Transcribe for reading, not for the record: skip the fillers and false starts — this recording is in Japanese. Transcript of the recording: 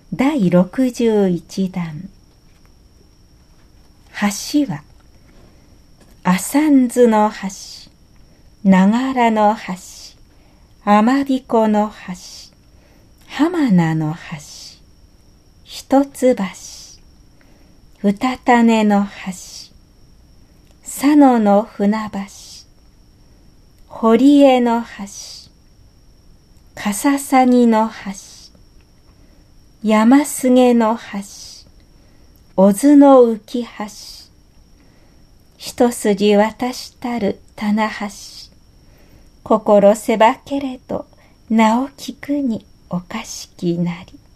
第61段。橋は、浅津の橋、長良の橋、天彦の橋、浜名の橋、一橋、二種の橋、佐野の船橋、堀江の橋、笠鷺の橋、山菅の橋、小津の浮橋、一筋渡したる棚橋、心せばけれど名を聞くにおかしきなり。